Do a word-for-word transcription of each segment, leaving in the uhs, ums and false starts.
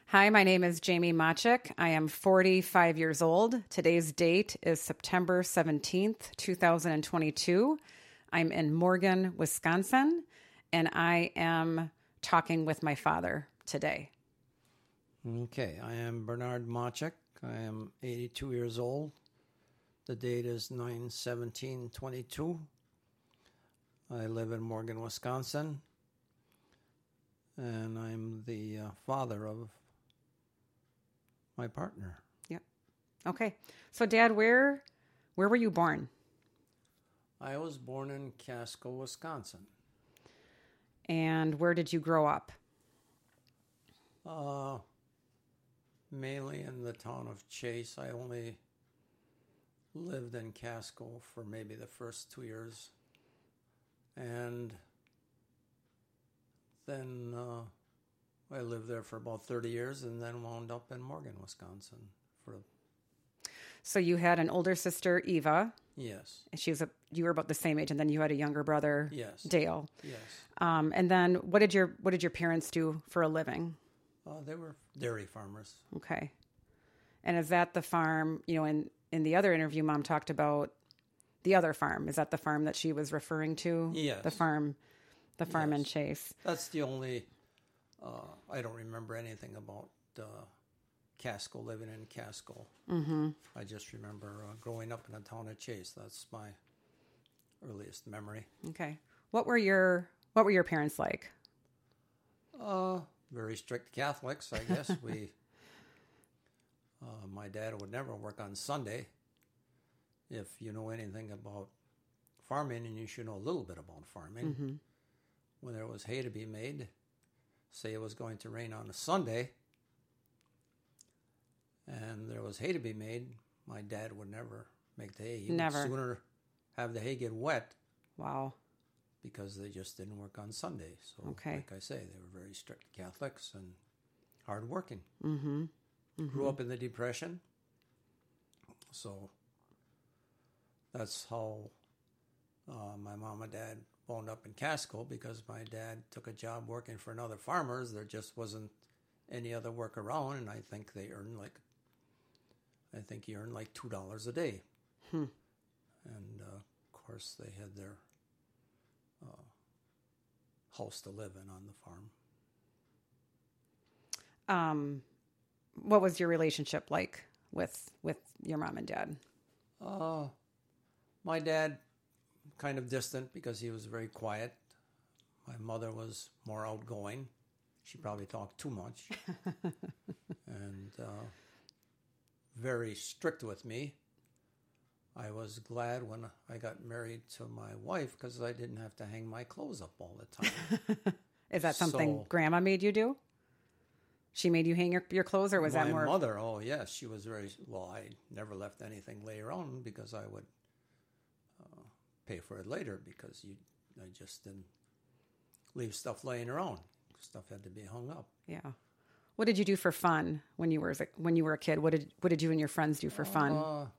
Hi, my name is Jamie Machik. I am forty-five years old. Today's date is September seventeenth, two thousand twenty-two. I'm in Morgan, Wisconsin, and I am talking with my father today. Okay, I am Bernard Machik. I am eighty-two years old. The date is nine seventeen twenty-two. I live in Morgan, Wisconsin, and I'm the uh, father of my partner. Yep. Okay. So, Dad, where where were you born? I was born in Casco, Wisconsin. And where did you grow up? Uh, mainly in the town of Chase. I only lived in Casco for maybe the first two years. And then uh, I lived there for about thirty years and then wound up in Morgan, Wisconsin. For So you had an older sister, Eva. Yes. And she was a, you were about the same age, and then you had a younger brother, Yes. Dale. Yes. Um, and then what did your what did your parents do for a living? Uh, they were dairy farmers. Okay. And is that the farm, you know, in, in the other interview, Mom talked about the other farm. Is that the farm that she was referring to? Yes. The farm, the farm Yes. in Chase. That's the only, uh, I don't remember anything about uh, Casco, living in Casco. Mm-hmm. I just remember uh, growing up in the town of Chase. That's my earliest memory. Okay. What were your What were your parents like? Uh, very strict Catholics, I guess. we, uh, my dad would never work on Sunday. If you know anything about farming, and you should know a little bit about farming, Mm-hmm. when there was hay to be made, say it was going to rain on a Sunday, and there was hay to be made, my dad would never make the hay. He Never. would sooner have the hay get wet Wow. because they just didn't work on Sunday. So, Okay. like I say, they were very strict Catholics and hardworking. Mm-hmm. Mm-hmm. Grew up in the Depression, so that's how uh, my mom and dad wound up in Casco, because my dad took a job working for another farmers. There just wasn't any other work around, and I think they earned like, I think he earned like two dollars a day. Hmm. And uh, of course, they had their uh, house to live in on the farm. Um, what was your relationship like with with your mom and dad? Uh, my dad, kind of distant because he was very quiet. My mother was more outgoing. She probably talked too much. and uh, very strict with me. I was glad when I got married to my wife because I didn't have to hang my clothes up all the time. Is that something So- Grandma made you do? She made you hang your, your clothes, or was my that more? mother, oh yes, she was very, well, I never left anything lay around because I would uh, pay for it later, because you, I just didn't leave stuff laying around. Stuff had to be hung up. Yeah. What did you do for fun when you were as a- when you were a kid? What did what did you and your friends do for fun? Uh,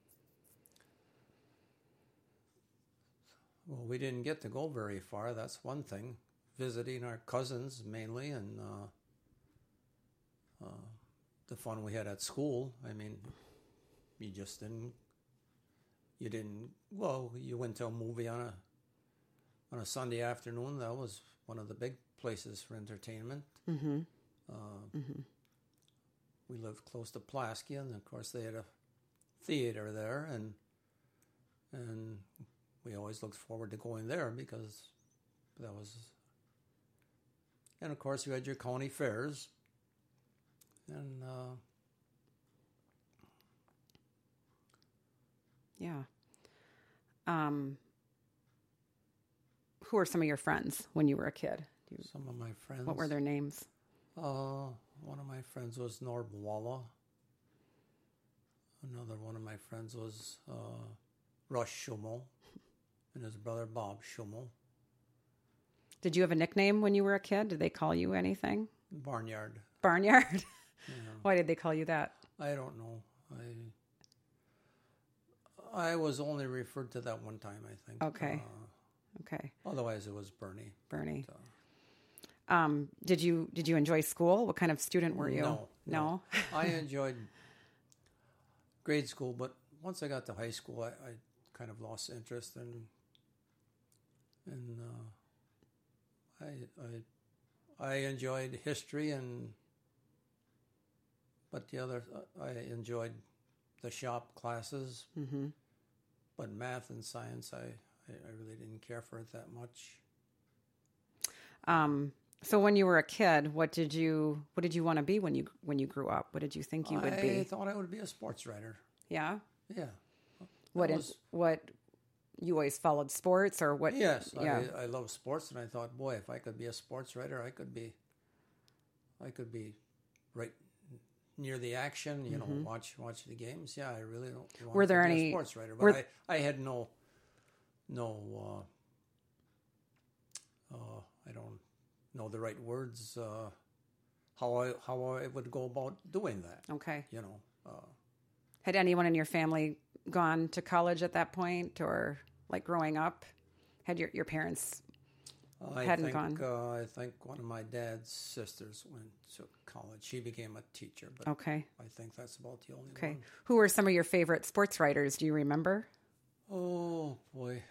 well, we didn't get to go very far. That's one thing. Visiting our cousins mainly, and uh, uh, the fun we had at school. I mean, you just didn't. You didn't. Well, you went to a movie on a on a Sunday afternoon. That was one of the big places for entertainment. Mm-hmm. Uh, Mm-hmm. We lived close to Pulaski, and of course they had a theater there, and and we always looked forward to going there because that was. And of course, you had your county fairs, and uh, Yeah. Um. Who are some of your friends when you were a kid? Do you, some of my friends. what were their names? Uh, one of my friends was Norb Walla. Another one of my friends was uh, Rush Schummel, and his brother Bob Schummel. Did you have a nickname when you were a kid? Did they call you anything? Barnyard. Barnyard. You know, Why did they call you that? I don't know. I I was only referred to that one time, I think. Okay. Uh, Okay, otherwise, it was Bernie. Bernie. But, Um, did you did you enjoy school? What kind of student were you? No, No? no. I enjoyed grade school, but once I got to high school, I, I kind of lost interest in, and uh, I, I I enjoyed history and, but the other I enjoyed the shop classes, Mm-hmm. but math and science I, I, I really didn't care for it that much. Um, so when you were a kid, what did you what did you want to be when you when you grew up? What did you think you would I be? thought I would be a sports writer. Yeah. Yeah. What That is was- what you always followed sports or what? Yes, Yeah. I, I love sports, and I thought, boy, if I could be a sports writer, I could be, I could be right near the action. You know, watch watch the games. Yeah, I really don't. Want Mm-hmm. Were there to be any- a sports writer? But were- I, I had no, no, uh, uh, I don't know the right words. Uh, how I how I would go about doing that. Okay. You know. Uh, Had anyone in your family gone to college at that point, or like growing up? Had your your parents? I Hadn't think, gone. Uh, I think one of my dad's sisters went to college. She became a teacher, but Okay. I think that's about the only Okay. one. Who were some of your favorite sports writers? Do you remember? Oh boy,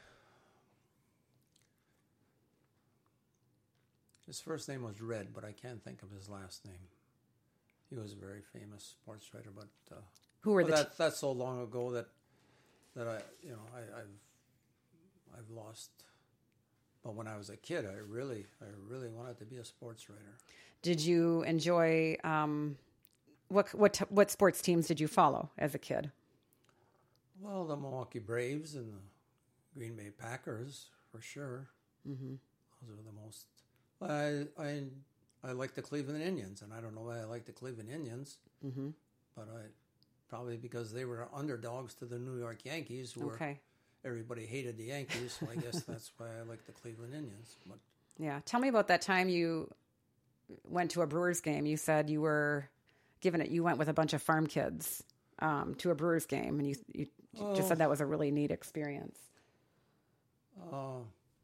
his first name was Red, but I can't think of his last name. He was a very famous sports writer, but uh, Who were well, the? that, that's so long ago that that I you know I, I've I've lost. But when I was a kid, I really I really wanted to be a sports writer. Did you enjoy? Um, what what what sports teams did you follow as a kid? Well, the Milwaukee Braves and the Green Bay Packers, for sure. Mm-hmm. Those are the most. I I I like the Cleveland Indians, and I don't know why I like the Cleveland Indians, Mm-hmm. but I probably because they were underdogs to the New York Yankees, who were Okay. everybody hated the Yankees, so I guess that's why I like the Cleveland Indians. But Yeah. Tell me about that time you went to a Brewers game. You said you were given it. You went with a bunch of farm kids um, to a Brewers game, and you you Oh. just said that was a really neat experience. uh,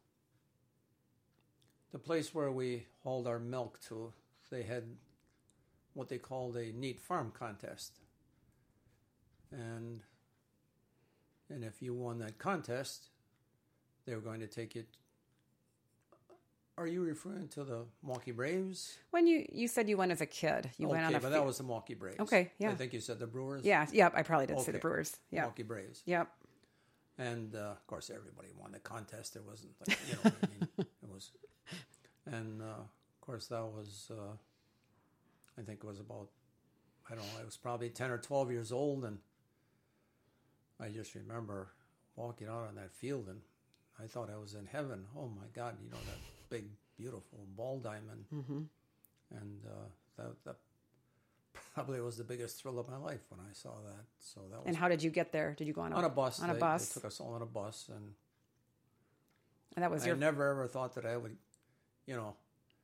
the place where we hauled our milk to, they had what they called a neat farm contest, and and if you won that contest, they were going to take you. Are you referring to the Milwaukee Braves? When you you said you went as a kid, you okay, went on a but fe- that was the Milwaukee Braves. Okay, yeah. I think you said the Brewers. yeah, yep. I probably did say the Okay. Brewers. Yeah, Milwaukee Braves. yep. And uh, of course, everybody won the contest. There wasn't, like, you know what I mean? It was, and uh, of course, that was, uh, I think it was about, I don't know, I was probably ten or twelve years old, and I just remember walking out on that field, and I thought I was in heaven. Oh my God, you know, that big, beautiful ball diamond. Mm-hmm. And uh, that, that probably was the biggest thrill of my life when I saw that. So that was And how did you get there? Did you go on a, on a bus. On a They- bus. They took us all on a bus, and And that was I your never ever thought that I would, you know,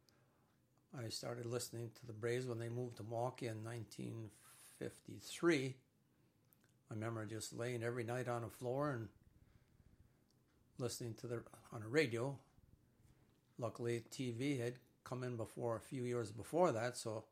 I started listening to the Braves when they moved to Milwaukee in nineteen fifty-three. I remember just laying every night on the floor and listening to the on a radio. Luckily, T V had come in before a few years before that, so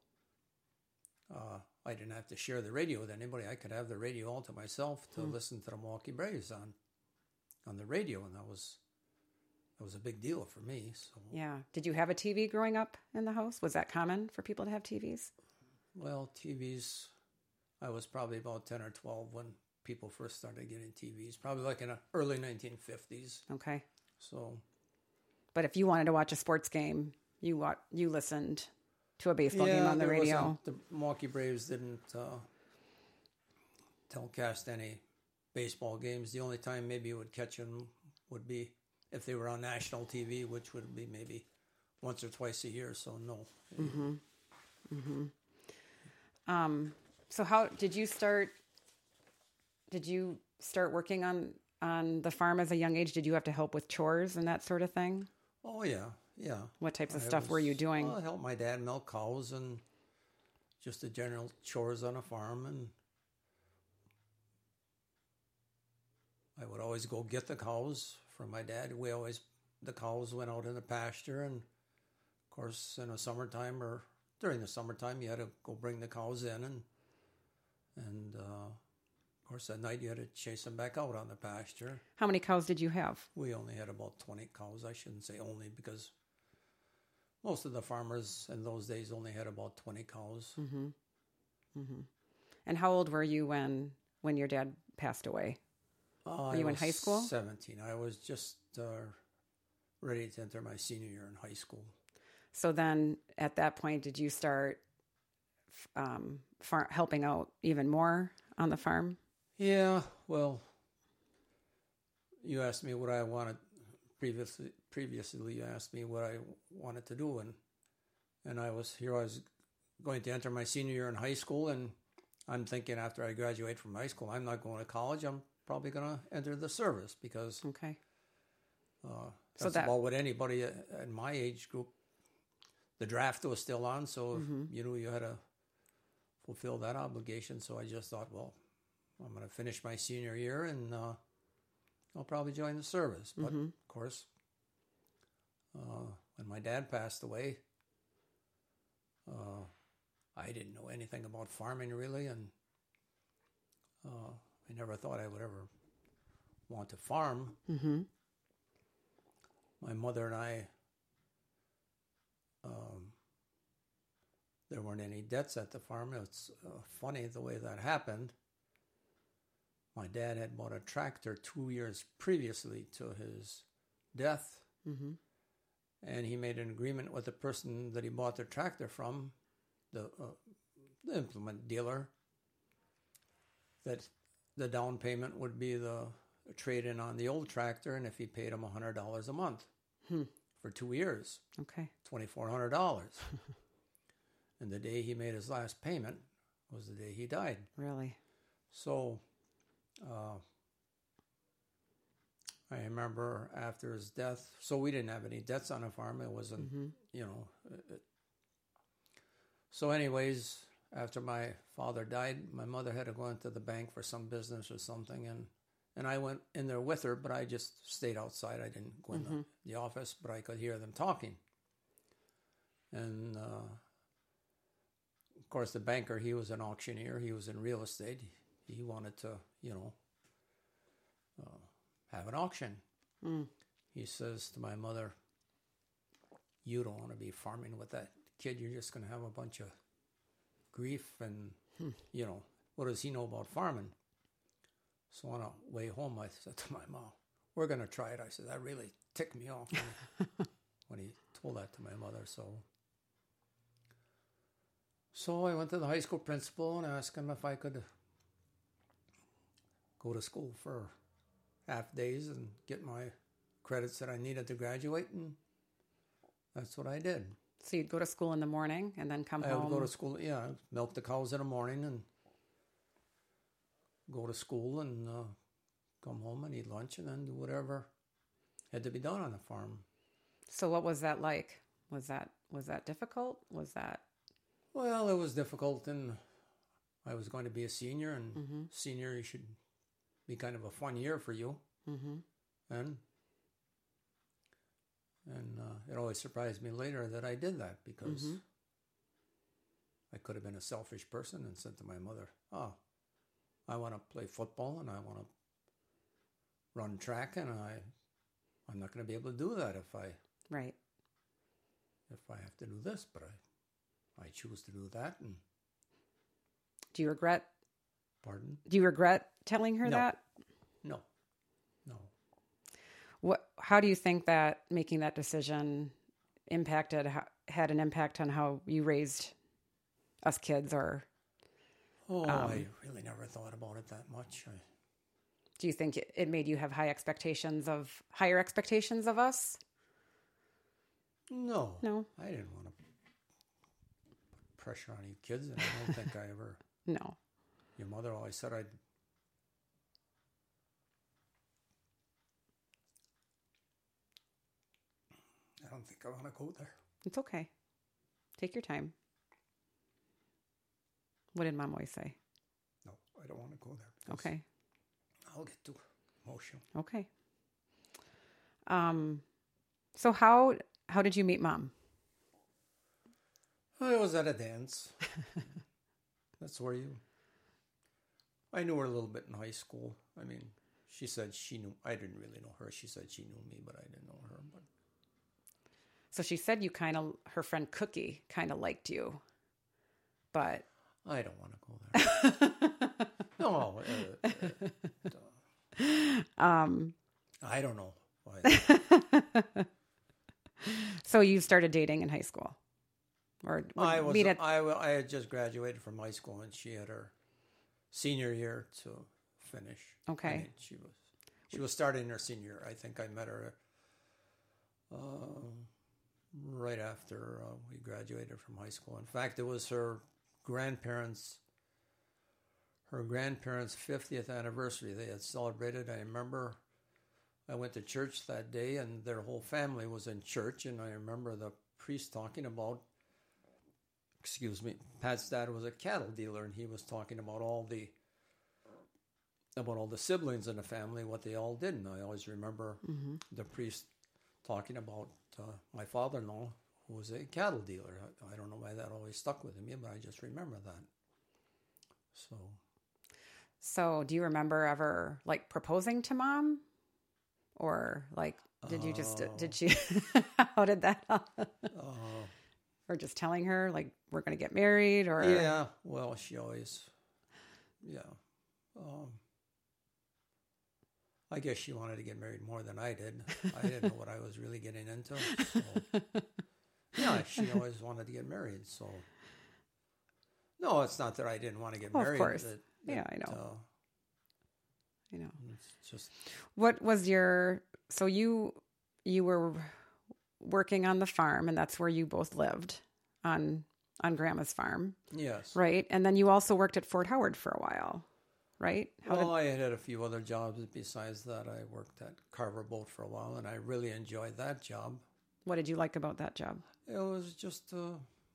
uh, I didn't have to share the radio with anybody. I could have the radio all to myself to Hmm. listen to the Milwaukee Braves on on the radio, and that was that was a big deal for me. So, yeah. Did you have a T V growing up in the house? Was that common for people to have T Vs? well, T Vs. I was probably about ten or twelve when people first started getting T Vs. Probably like in the early nineteen fifties. Okay. So But if you wanted to watch a sports game, you wa- you listened to a baseball game on the there radio. wasn't- the Milwaukee Braves didn't uh, telecast any baseball games. The only time maybe you would catch them would be if they were on national T V, which would be maybe once or twice a year. So no. Mm-hmm. Mm-hmm. Um, so how did you start? Did you start working on on the farm as a young age? Did you have to help with chores and that sort of thing? Oh yeah, yeah. What types of I stuff were you was- doing? Well, I helped my dad milk cows and just the general chores on a farm, and I would always go get the cows from my dad. We always the cows went out in the pasture, and of course, in the summertime or during the summertime, you had to go bring the cows in, and and uh, of course at night you had to chase them back out on the pasture. How many cows did you have? We only had about twenty cows. I shouldn't say only, because most of the farmers in those days only had about twenty cows. Mm-hmm. Mm-hmm. And how old were you when when your dad passed away? Uh, were you in high school? seventeen. I was just uh, ready to enter my senior year in high school. So then at that point, did you start um, far- helping out even more on the farm? Yeah, well, you asked me what I wanted previously. Previously, you asked me what I wanted to do, and and I was here. I was going to enter my senior year in high school, and I'm thinking after I graduate from high school, I'm not going to college. I'm probably going to enter the service, because Okay. uh, So that's that- about what anybody in my age group. The draft was still on, so Mm-hmm. you know you had to fulfill that obligation. So I just thought, well, I'm going to finish my senior year, and uh, I'll probably join the service. But Mm-hmm. of course, uh, when my dad passed away, uh, I didn't know anything about farming really, and uh, I never thought I would ever want to farm. Mm-hmm. My mother and I, um, there weren't any debts at the farm. It's uh, funny the way that happened. My dad had bought a tractor two years previously to his death, Mm-hmm. and he made an agreement with the person that he bought the tractor from, the, uh, the implement dealer, that the down payment would be the trade-in on the old tractor, and if he paid him one hundred dollars a month Hmm. for two years, Okay. twenty-four hundred dollars. And the day he made his last payment was the day he died. Really? So uh, I remember after his death, so we didn't have any debts on the farm. It wasn't, Mm-hmm. you know. It, so anyways, after my father died, my mother had to go into the bank for some business or something, and and I went in there with her, but I just stayed outside. I didn't go in Mm-hmm. the, the office, but I could hear them talking. And uh, of course, the banker, he was an auctioneer. He was in real estate. He wanted to, you know, uh, have an auction. Mm. He says to my mother, "You don't want to be farming with that kid. You're just going to have a bunch of grief, and Hmm. you know, what does he know about farming?" So on a way home, I said to my mom, "We're going to try it." I said, that really ticked me off when, when he told that to my mother. So, so I went to the high school principal and asked him if I could go to school for half days and get my credits that I needed to graduate, and that's what I did. So you'd go to school in the morning and then come I home. would go to school, yeah, milk the cows in the morning and go to school and uh, come home and eat lunch and then do whatever had to be done on the farm. So what was that like? Was that was that difficult? Was that Well, it was difficult, and I was going to be a senior, and mm-hmm. senior you should be kind of a fun year for you, Mm-hmm. and and uh, it always surprised me later that I did that, because Mm-hmm. I could have been a selfish person and said to my mother, "Oh, I want to play football and I want to run track, and I I'm not going to be able to do that if I Right. if I have to do this, but I I choose to do that." And Do you regret pardon? do you regret telling her No. that? No, no. What how do you think that making that decision impacted how, had an impact on how you raised us kids, or Oh, Um, I really never thought about it that much. I, do you think it, it made you have high expectations of higher expectations of us? no, No. I didn't want to put pressure on you kids, and I don't think I ever. No. Your mother always said I'd. I don't think I want to go there. It's okay. Take your time. What did Mom always say? No, I don't want to go there. because Okay. I'll get too emotional. Okay. Um, so how how did you meet Mom? I was at a dance. That's where you... I knew her a little bit in high school. I mean, she said she knew... I didn't really know her. She said she knew me, but I didn't know her. But So she said you kind of, her friend Cookie kind of liked you, but... I don't want to go there. No. Uh, uh, um, I don't know. Why. So you started dating in high school? Or I was meet at... I, I had just graduated from high school, and she had her senior year to finish. Okay. I mean, she was she was starting her senior year. I think I met her uh, right after uh, we graduated from high school. In fact, it was her grandparents' her grandparents' fiftieth anniversary. They had celebrated. I remember I went to church that day, and their whole family was in church, and I remember the priest talking about, excuse me, Pat's dad was a cattle dealer, and he was talking about all the about all the siblings in the family, what they all did. And I always remember mm-hmm. the priest talking about uh, my father-in-law, who was a cattle dealer. I, I don't know why that always stuck with me, but I just remember that. So, so do you remember ever like proposing to mom, or like did you just uh, did she? How did that? uh, or just telling her like we're going to get married, or yeah. Well, she always, yeah. Um, I guess she wanted to get married more than I did. I didn't know what I was really getting into. So. Yeah, she always wanted to get married. So, no, it's not that I didn't want to get well, married. Of course, that, yeah, that, I know. Uh, you know, it's just what was your? So you you were working on the farm, and that's where you both lived on on Grandma's farm. Yes, right, and then you also worked at Fort Howard for a while. Right? How well, did... I had had a few other jobs besides that. I worked at Carver Boat for a while, and I really enjoyed that job. What did you like about that job? It was just a,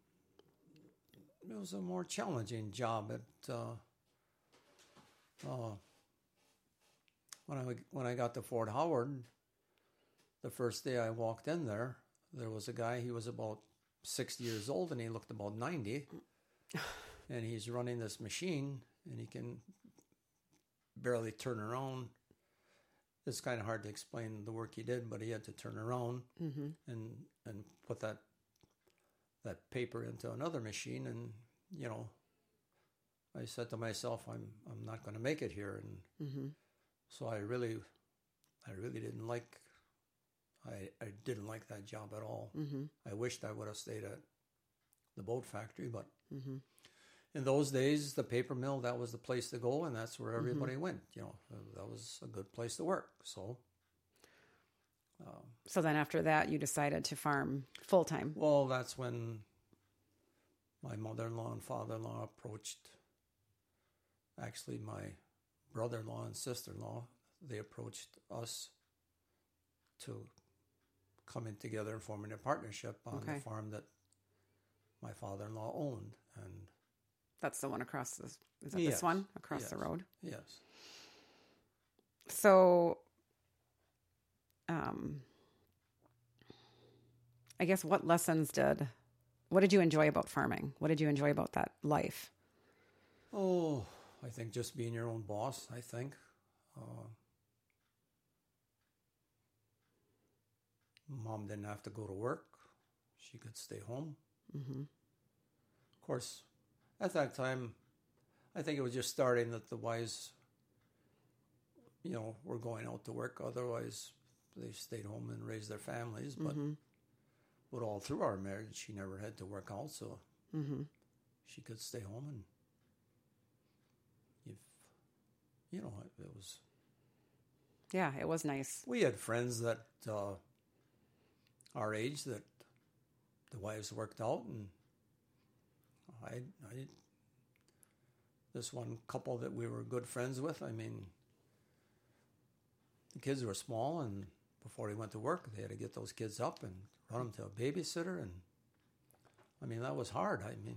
it was a more challenging job. At uh, uh, when I when I got to Fort Howard, the first day I walked in there, there was a guy. He was about sixty years old, and he looked about ninety, and he's running this machine, and he can barely turn around. It's kind of hard to explain the work he did, but he had to turn around mm-hmm. and and put that that paper into another machine. And you know, I said to myself, I'm I'm not going to make it here. And mm-hmm. so I really, I really didn't like. I I didn't like that job at all. Mm-hmm. I wished I would have stayed at the boat factory, but. Mm-hmm. In those days, the paper mill, that was the place to go, and that's where everybody mm-hmm. went. You know, that was a good place to work. So, um, so then after that, you decided to farm full time. Well, that's when my mother-in-law and father-in-law approached. Actually, my brother-in-law and sister-in-law, they approached us to come in together and forming a partnership on okay. the farm that my father-in-law owned, and. That's the one across the, is that yes. this one across yes. the road? Yes. So, um, I guess what lessons did, what did you enjoy about farming? What did you enjoy about that life? Oh, I think just being your own boss, I think. Uh, Mom didn't have to go to work. She could stay home. Mm-hmm. Of course, at that time, I think it was just starting that the wives, you know, were going out to work. Otherwise, they stayed home and raised their families. But, mm-hmm. but all through our marriage, she never had to work out, so mm-hmm. she could stay home. And, if, you know, it was... Yeah, it was nice. We had friends that, uh, our age, that the wives worked out, and I, I, this one couple that we were good friends with, I mean, the kids were small, and before they went to work, they had to get those kids up and run them to a babysitter, and I mean, that was hard. I mean,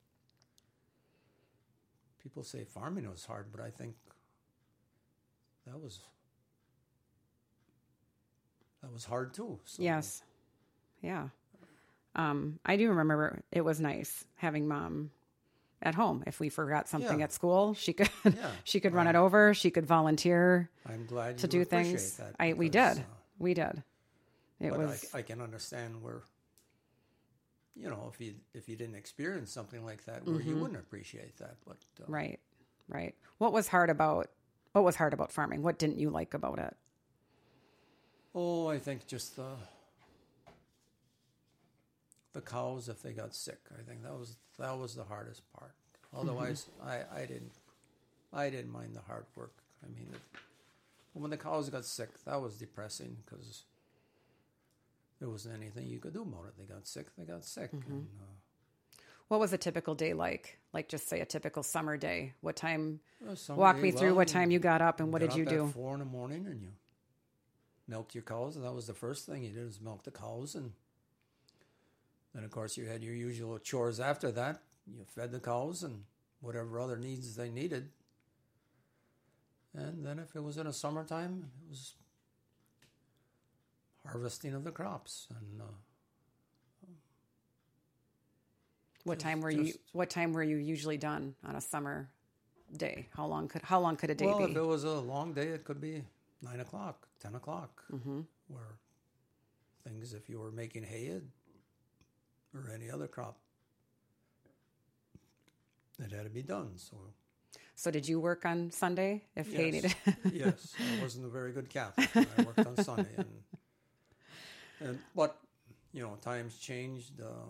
people say farming was hard, but I think that was, that was hard too. So. Yes. Yeah. Um, I do remember it was nice having mom at home. If we forgot something Yeah. at school, she could Yeah. she could run Um, it over. She could volunteer I'm glad to you do appreciate things. that. I we because, did. uh, We did. It but was I, I can understand where, you know, if you if you didn't experience something like that, where you wouldn't appreciate that. But uh, right. Right. What was hard about what was hard about farming? What didn't you like about it? oh, I think just the the cows if they got sick. I think that was that was the hardest part. Otherwise, I, I didn't I didn't mind the hard work. I mean, it, when the cows got sick, that was depressing because there wasn't anything you could do about it. They got sick. They got sick. And, uh, What was a typical day like? Like just say a typical summer day. What time? well, some Walk day, me through well, what time you got up and what got did you up do? At four in the morning, and you milked your cows. And that was the first thing you did was milk the cows, and then of course you had your usual chores after that. You fed the cows and whatever other needs they needed. And then if it was in the summertime, it was harvesting of the crops. And uh, What just- time were you? just- What time were you usually done on a summer day? How long could How long could a day well, be? if it was a long day, it could be nine o'clock, ten o'clock, Mm-hmm. where things, if you were making hay or any other crop, it had to be done. So So did you work on Sunday if hay yes, needed? yes, I wasn't a very good Catholic. And I worked on Sunday, and and but you know times changed. Uh,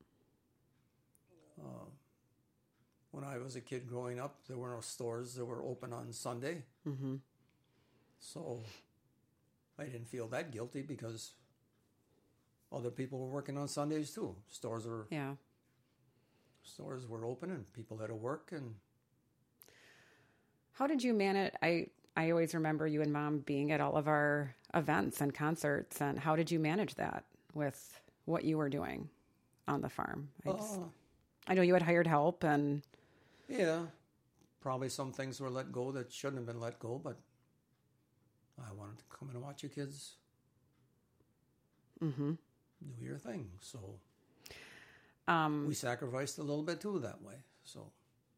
uh, when I was a kid growing up, there were no stores that were open on Sunday, Mm-hmm. so I didn't feel that guilty because other people were working on Sundays too. Stores were Yeah. stores were open, and people had to work. And How did you manage? I I always remember you and Mom being at all of our events and concerts. And how did you manage that with what you were doing on the farm? I, just- uh, I know you had hired help, and yeah, probably some things were let go that shouldn't have been let go, but I wanted to come in and watch you kids mm-hmm. do your thing. So um, we sacrificed a little bit too that way. So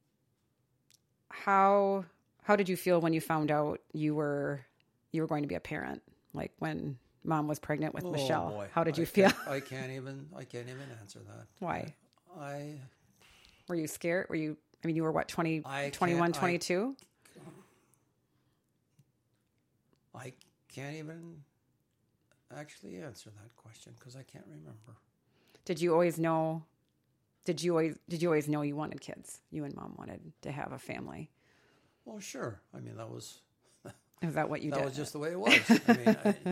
how how did you feel when you found out you were you were going to be a parent? Like when Mom was pregnant with oh, Michelle. boy. How did you I feel? can't- I can't even. I can't even answer that. Why? I Were you scared? Were you? I mean, you were what, twenty, I twenty-one, can't- I- twenty-two? I can't even actually answer that question because I can't remember. Did you always know? Did you always did you always know you wanted kids? You and Mom wanted to have a family. Well, sure. I mean, that was Is that what you that did? was just the way it was. I mean, I,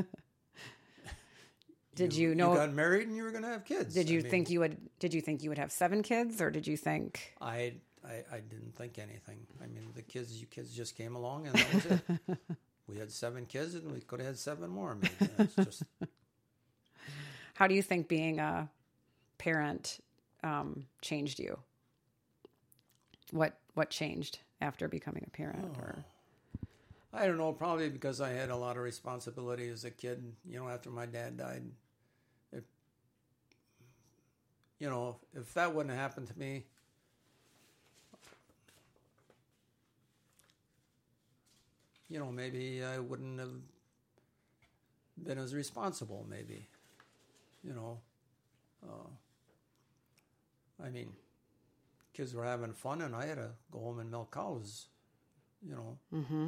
Did you know- You got married and you were going to have kids. Did you I mean, think you would? Did you think you would have seven kids, or did you think? I, I I didn't think anything. I mean, the kids, you kids just came along and that was it. We had seven kids and we could have had seven more. Maybe. It's just How do you think being a parent um, changed you? What What changed after becoming a parent? Or I don't know. Probably because I had a lot of responsibility as a kid. You know, after my dad died, it, you know, if that wouldn't have happened to me, you know, maybe I wouldn't have been as responsible. Maybe, you know, uh, I mean, kids were having fun, and I had to go home and milk cows. You know. mm-hmm.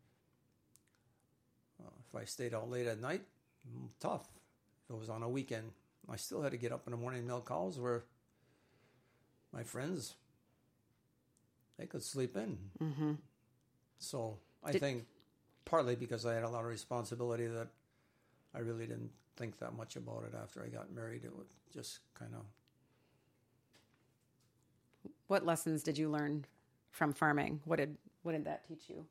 Uh, if I stayed out late at night, mm, tough. If it was on a weekend, I still had to get up in the morning and milk cows where my friends, they could sleep in. Mm-hmm. So I Did- think partly because I had a lot of responsibility that I really didn't think that much about it after I got married. It would just kind of, What lessons did you learn from farming? What did What did that teach you?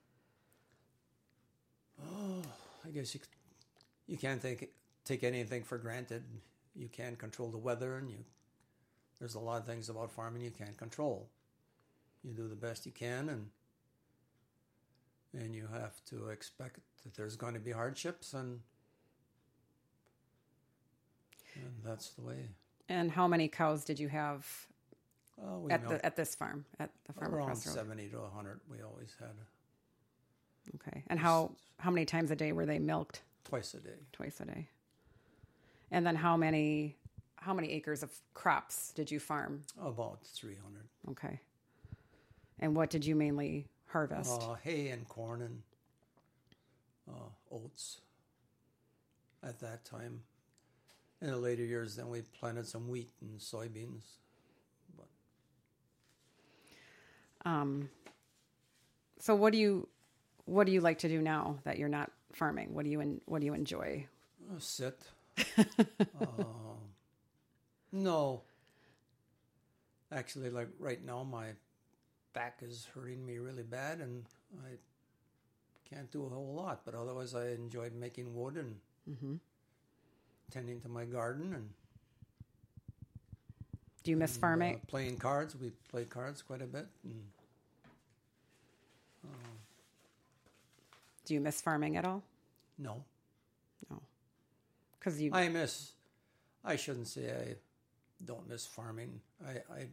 oh, I guess you, you can't take, take anything for granted. You can't control the weather, and you there's a lot of things about farming you can't control. You do the best you can, and and you have to expect that there's going to be hardships, and and that's the way. And how many cows did you have Uh, we at milked the at this farm at the farm around across the road? seventy to a hundred. We always had Okay. And how how many times a day were they milked? twice a day. Twice a day. And then how many how many acres of crops did you farm? About three hundred. Okay. And what did you mainly harvest? Uh, hay and corn and uh, oats at that time. In the later years, then we planted some wheat and soybeans. But Um, so what do you what do you like to do now that you're not farming? What do you en- what do you enjoy? uh, sit. uh, no. Actually, like right now, my back is hurting me really bad, and I can't do a whole lot. But otherwise, I enjoyed making wood and Mm-hmm. tending to my garden and Do you miss and, farming? uh, playing cards. We play cards quite a bit. And, Do you miss farming at all? no, No. Because you I miss. I shouldn't say I don't miss farming. I, I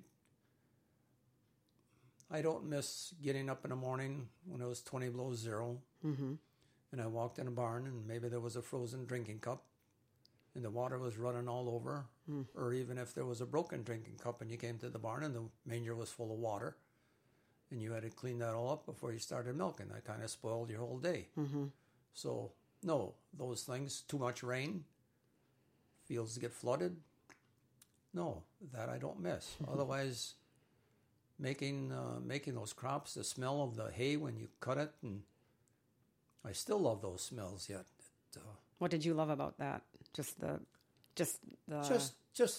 I don't miss getting up in the morning when it was twenty below zero, mm-hmm. and I walked in a barn and maybe there was a frozen drinking cup, and the water was running all over, Mm. or even if there was a broken drinking cup and you came to the barn and the manger was full of water, and you had to clean that all up before you started milking. That kind of spoiled your whole day. Mm-hmm. So no, those things. Too much rain, fields get flooded. No, that I don't miss. Otherwise, making uh, making those crops, the smell of the hay when you cut it, and I still love those smells yet. It, uh, What did you love about that? Just the just the just just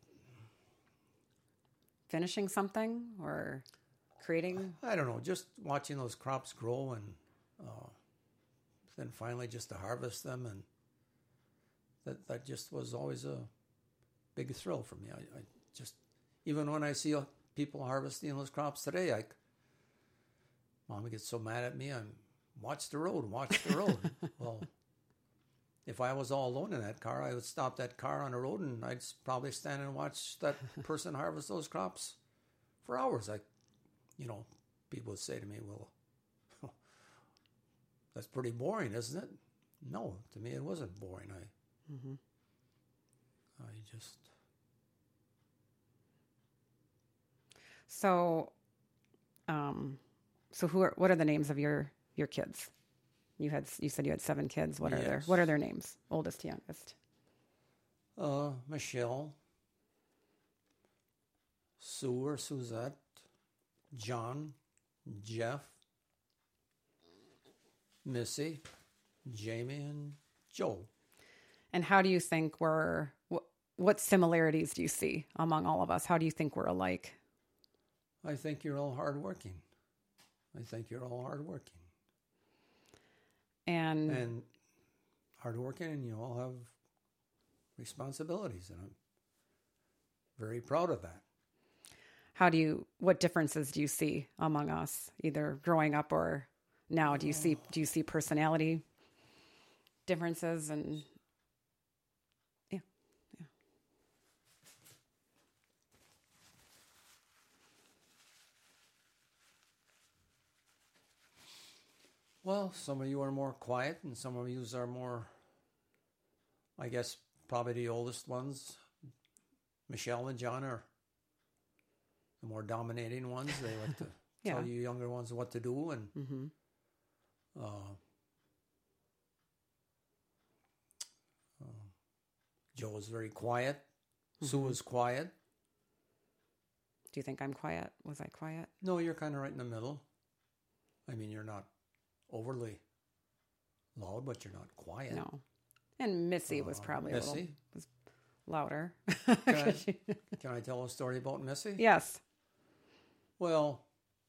finishing something or creating? I don't know, just watching those crops grow and uh, then finally just to harvest them, and that that just was always a big thrill for me. I, I just, even when I see uh, people harvesting those crops today, I, Mom gets so mad at me. I'm watch the road, watch the road. Well, if I was all alone in that car, I would stop that car on the road and I'd s- probably stand and watch that person harvest those crops for hours. I, you know, people would say to me, "Well, that's pretty boring, isn't it?" No, to me it wasn't boring. I, Mm-hmm. I just. So, um, so who are what are the names of your your kids? You had you said you had seven kids. What are their Yes. what are their names? Oldest to youngest. Uh, Michelle, Sue or Suzette, John, Jeff, Missy, Jamie, and Joe. And how do you think we're what, what similarities do you see among all of us? How do you think we're alike? I think you're all hardworking. I think you're all hardworking. And, And hardworking, and you all have responsibilities, and I'm very proud of that. how do you what differences do you see among us, either growing up or now? Do you see do you see personality differences and yeah, yeah. Well, some of you are more quiet, and some of you are more, I guess, probably the oldest ones. Michelle and John are the more dominating ones. They like to Yeah. tell you younger ones what to do, and Mm-hmm. uh, uh, Joe is very quiet. Sue Mhm. is quiet. Do you think I'm quiet? Was I quiet? No, you're kind of right in the middle. I mean, you're not overly loud, but you're not quiet. No. And Missy was Uh, probably a Missy? little was louder. Can I, can I tell a story about Missy? Yes. Well,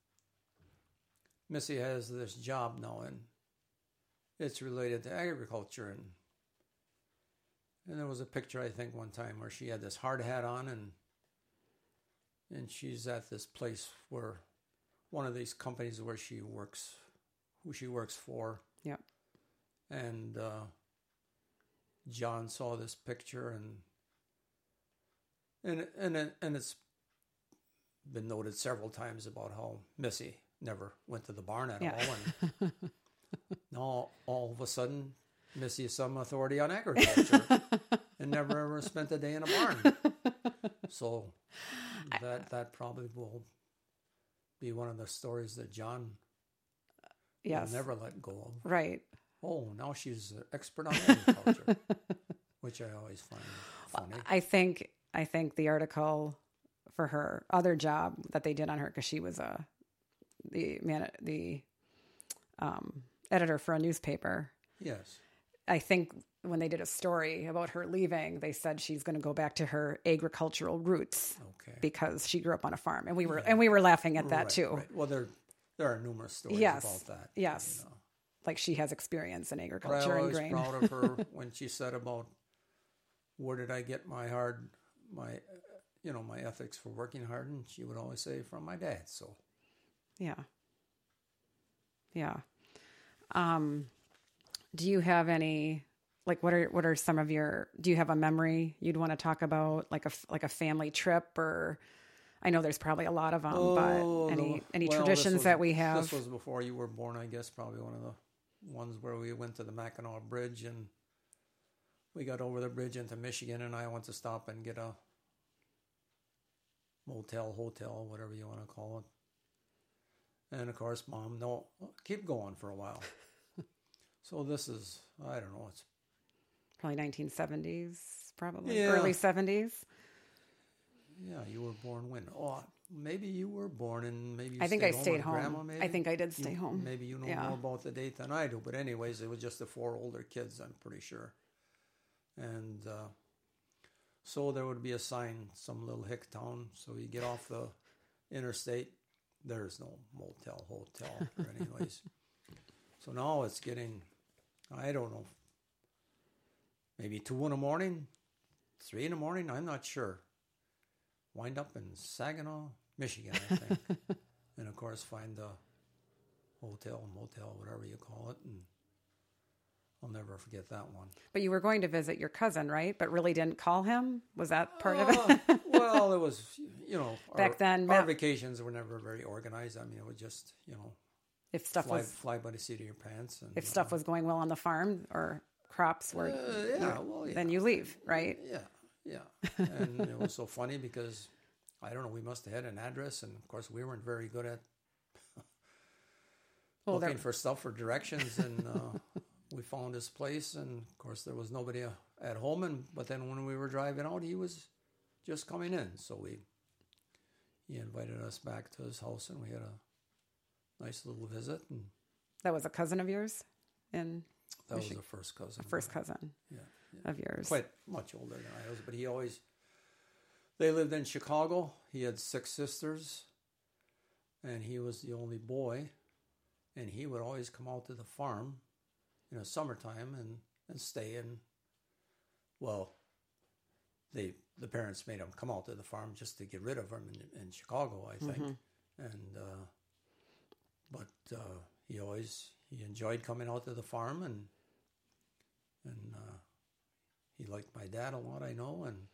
Missy has this job now, and it's related to agriculture. And and there was a picture, I think, one time where she had this hard hat on, and and she's at this place where one of these companies where she works, who she works for. Yep. And uh, John saw this picture, and And and it, and it's been noted several times about how Missy never went to the barn at Yeah. all, and now all of a sudden Missy is some authority on agriculture and never ever spent a day in a barn. So that that probably will be one of the stories that John Yes. will never let go of. Right. Oh, now she's an expert on agriculture, which I always find funny. I think I think the article for her other job that they did on her, because she was a the man the um, editor for a newspaper. Yes. I think when they did a story about her leaving, they said she's going to go back to her agricultural roots Okay. because she grew up on a farm, and we were Yeah. and we were laughing at that Right, too. right. Well, there there are numerous stories Yes. about that. Yes. you know. Like she has experience in But I agriculture and was grain. proud of her when she said about where did I get my hard, my, uh, you know, my ethics for working hard, and she would always say from my dad. So Yeah. Yeah. Um, do you have any, like, what are, what are some of your, do you have a memory you'd want to talk about, like a, f- like a family trip, or I know there's probably a lot of them, Oh, but any, the- any well, this traditions was- that we have? This was before you were born, I guess. Probably one of the ones where we went to the Mackinac Bridge, and we got over the bridge into Michigan, and I went to stop and get a motel, hotel, whatever you want to call it. And of course, Mom, no, keep going for a while. So this is, I don't know, it's Probably nineteen seventies, probably Yeah. early seventies. yeah. You were born when? Oh, maybe you were born, and maybe you I think stayed I home stayed with home. Grandma, maybe? I think I did stay You- home. Maybe you know Yeah. more about the date than I do. But anyways, it was just the four older kids, I'm pretty sure. And uh, so there would be a sign, some little hick town. So you get off the interstate, there's no motel, hotel, or anyways. So now it's getting, I don't know, maybe two in the morning, three in the morning, I'm not sure. Wind up in Saginaw, Michigan, I think. And of course, find a hotel, motel, whatever you call it. And I'll never forget that one. But you were going to visit your cousin, right? But really didn't call him? Was that part of it? Uh, well, it was, you know, Back our, then, our Matt- vacations were never very organized. I mean, it was just, you know, If stuff fly, was fly by the seat of your pants. And, if stuff was going well on the farm or crops were, Uh, yeah, well, yeah. then you leave, right? Yeah, yeah. And it was so funny because, I don't know, we must have had an address. And of course, we weren't very good at Well, looking there- for stuff for directions. And uh, we found this place. And of course, there was nobody uh, at home. And But then when we were driving out, he was just coming in. So we he invited us back to his house, and we had a nice little visit. And That was a cousin of yours, and that Michi- was the first cousin. a first cousin Yeah, yeah. of yours. Quite much older than I was, but he always, they lived in Chicago. He had six sisters, and he was the only boy, and he would always come out to the farm in the summertime and, and stay in, well, they, the parents made him come out to the farm just to get rid of him in, in Chicago, I think. Mm-hmm. And, uh, but uh, he always, he enjoyed coming out to the farm, and, and uh, he liked my dad a lot, I know. And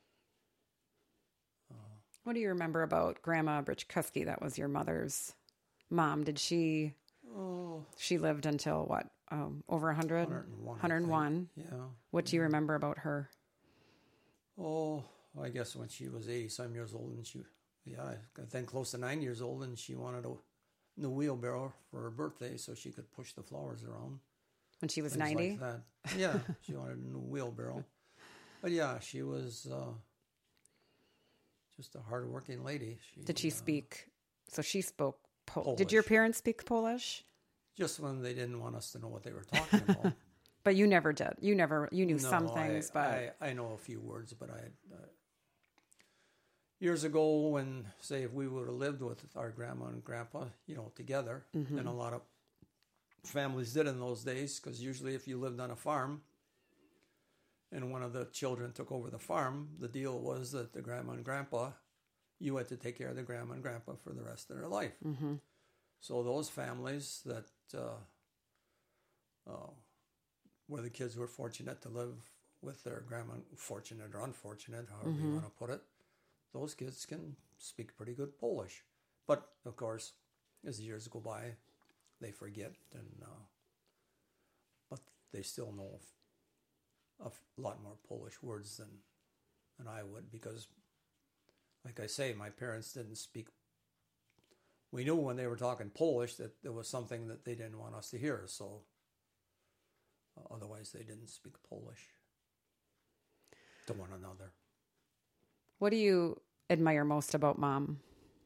What do you remember about Grandma Brichkuski? That was your mother's mom. Did she? oh, She lived until what? Um, over one hundred? one hundred and one. I one hundred and one. think. Yeah. What do you remember about her? Oh, I guess when she was eighty some years old, and she, yeah, I think close to nine years old, and she wanted a new wheelbarrow for her birthday so she could push the flowers around. When she was things ninety? like that. Yeah, she wanted a new wheelbarrow. But yeah, she was uh, just a hardworking lady. She, Did she uh, speak? So she spoke Pol- Polish. Did your parents speak Polish? Just when they didn't want us to know what they were talking about. But you never did. You never. You knew No, some things, I, but I, I know a few words, but I uh, years ago when, say, if we would have lived with our grandma and grandpa, you know, together, Mm-hmm. and a lot of families did in those days, because usually if you lived on a farm and one of the children took over the farm, the deal was that the grandma and grandpa, you had to take care of the grandma and grandpa for the rest of their life. Mm-hmm. So those families that uh, uh, where the kids were fortunate to live with their grandma, fortunate or unfortunate, however Mm-hmm. you want to put it, those kids can speak pretty good Polish. But, of course, as the years go by, they forget, and uh, but they still know a lot more Polish words than, than I would, because, like I say, my parents didn't speak. We knew when they were talking Polish that there was something that they didn't want us to hear, so uh, otherwise they didn't speak Polish to one another. What do you admire most about Mom?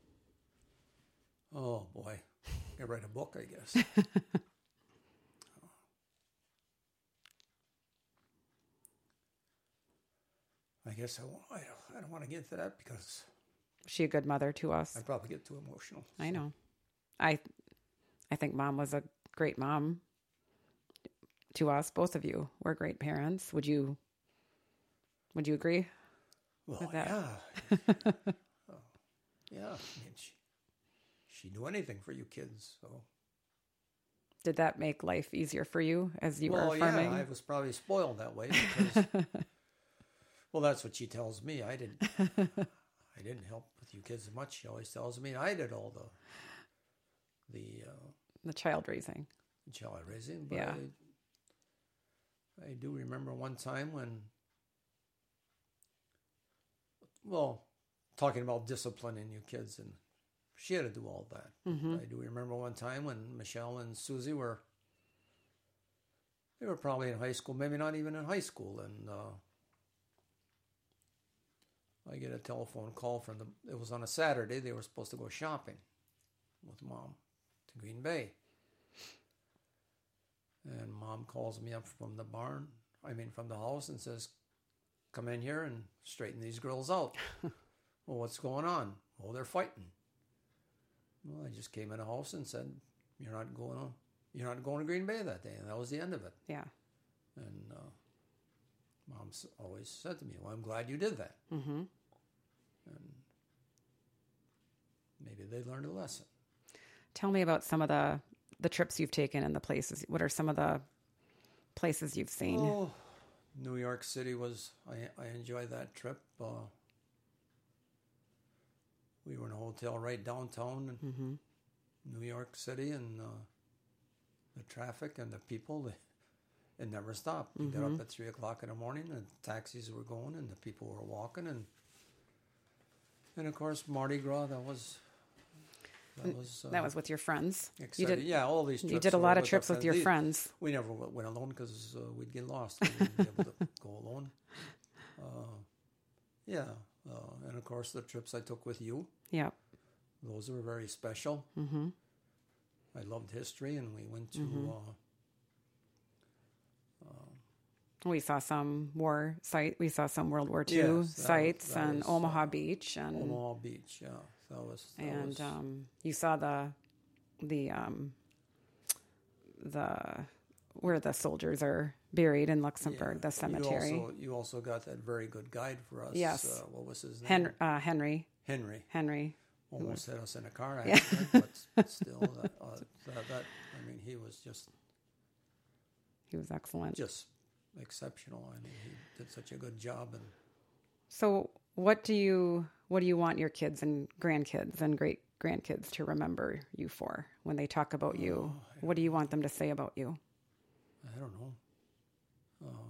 Oh, boy. I write a book, I guess. I guess I, won't, I, don't, I don't want to get into that because... Is she a good mother to us? I probably get too emotional. I so. know. I I think Mom was a great mom to us. Both of you were great parents. Would you Would you agree well, with that? Yeah. oh, yeah. I mean, she, she'd do anything for you kids. So. Did that make life easier for you as you well, were farming? Yeah, I was probably spoiled that way because... well, that's what she tells me. I didn't... I didn't help with you kids much. She always tells me I did all the the uh, the child raising. Child raising, but yeah. I, I do remember one time when, well, talking about disciplining you kids, and she had to do all that. Mm-hmm. I do remember one time when Michelle and Susie were, they were probably in high school, maybe not even in high school, and uh, I get a telephone call from them. It was on a Saturday. They were supposed to go shopping with Mom to Green Bay. And Mom calls me up from the barn, I mean from the house, and says, come in here and straighten these girls out. Well, what's going on? Well, they're fighting. Well, I just came in the house and said, you're not going on, you're not going to Green Bay that day. And that was the end of it. Yeah. And uh, Mom always said to me, well, I'm glad you did that. Mm-hmm. And maybe they learned a lesson. Tell me about some of the, the trips you've taken and the places. What are some of the places you've seen? Oh, New York City was, I, I enjoyed that trip. Uh, we were in a hotel right downtown in mm-hmm. New York City, and uh, the traffic and the people, they, it never stopped. You mm-hmm. got up at three o'clock in the morning, and taxis were going, and the people were walking, and and of course Mardi Gras. That was that was uh, that was with your friends. Exciting. You did, yeah, all these. Trips you did a lot of trips with your these, friends. We never went alone because uh, we'd get lost. We wouldn't be able to go alone. Uh, yeah, uh, and of course the trips I took with you. Yeah, those were very special. Mm-hmm. I loved history, and we went to. Mm-hmm. Uh, We saw some war site. We saw some World War Two yes, sites was, and was, Omaha uh, Beach and Omaha Beach. Yeah, that was. That and was, um, you saw the the um, the where the soldiers are buried in Luxembourg, yeah. the cemetery. You also, you also got that very good guide for us. Yes. Uh, what was his name? Hen- uh, Henry. Henry. Henry. Almost hit us in a car Yeah. accident, but, but still, that, uh, that, that I mean, he was just He was excellent. just exceptional. I mean, he did such a good job. And So, what do you what do you want your kids and grandkids and great grandkids to remember you for when they talk about you? Oh, What do you want them to say about you? I don't know. Uh,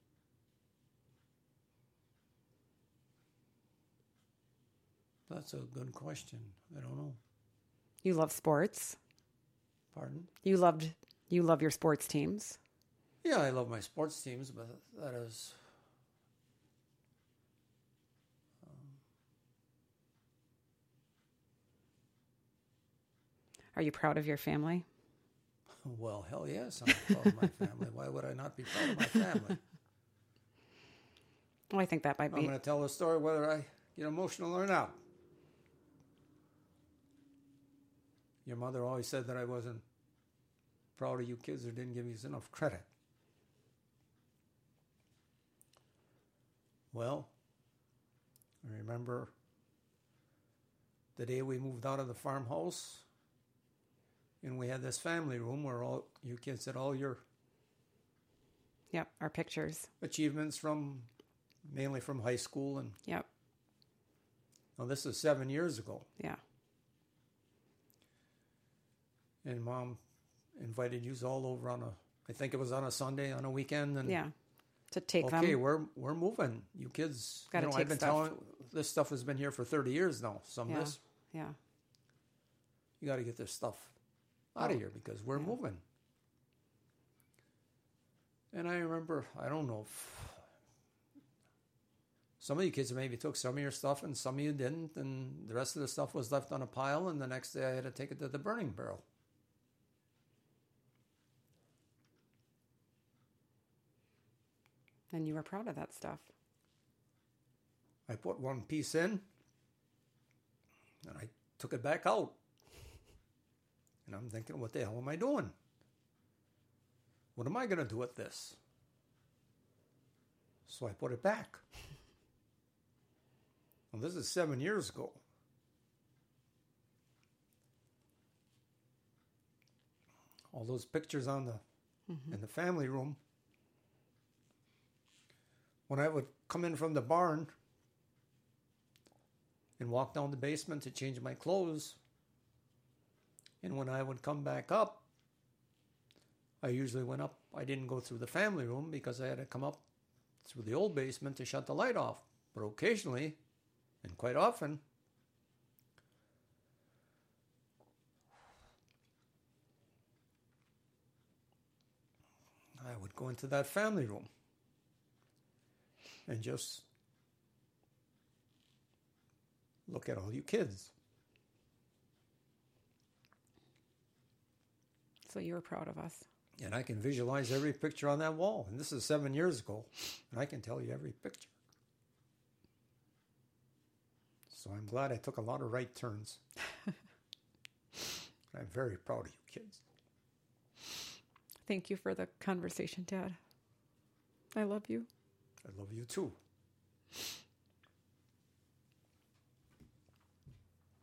that's a good question. I don't know. You love sports. Pardon? You loved you love your sports teams. Yeah, I love my sports teams, but that is. Are you proud of your family? Well, hell yes, I'm proud of my family. Why would I not be proud of my family? Well, I think that might I'm be. going to tell the story whether I get emotional or not. Your mother always said that I wasn't proud of you kids or didn't give you enough credit. Well, I remember the day we moved out of the farmhouse, and we had this family room where all you kids had all your Yep, our pictures. achievements from, mainly from high school, and Yep. Now, this is seven years ago. Yeah. And Mom invited you all over on a, I think it was on a Sunday, on a weekend. And Yeah. To take okay, them. Okay, we're we're moving. You kids, Gotta you know, take I've been stuff. telling, this stuff has been here for thirty years now. Some Yeah. of this, Yeah. you got to get this stuff out of here because we're Yeah. moving. And I remember, I don't know, if some of you kids maybe took some of your stuff and some of you didn't, and the rest of the stuff was left on a pile, and the next day I had to take it to the burning barrel. And you were proud of that stuff. I put one piece in, and I took it back out. And I'm thinking, what the hell am I doing? What am I going to do with this? So I put it back. Well, this is seven years ago. All those pictures on the mm-hmm. in the family room. When I would come in from the barn and walk down the basement to change my clothes, and when I would come back up, I usually went up. I didn't go through the family room because I had to come up through the old basement to shut the light off. But occasionally, and quite often, I would go into that family room and just look at all you kids. So you were proud of us. And I can visualize every picture on that wall. And this is seven years ago. And I can tell you every picture. So I'm glad I took a lot of right turns. I'm very proud of you kids. Thank you for the conversation, Dad. I love you. I love you too.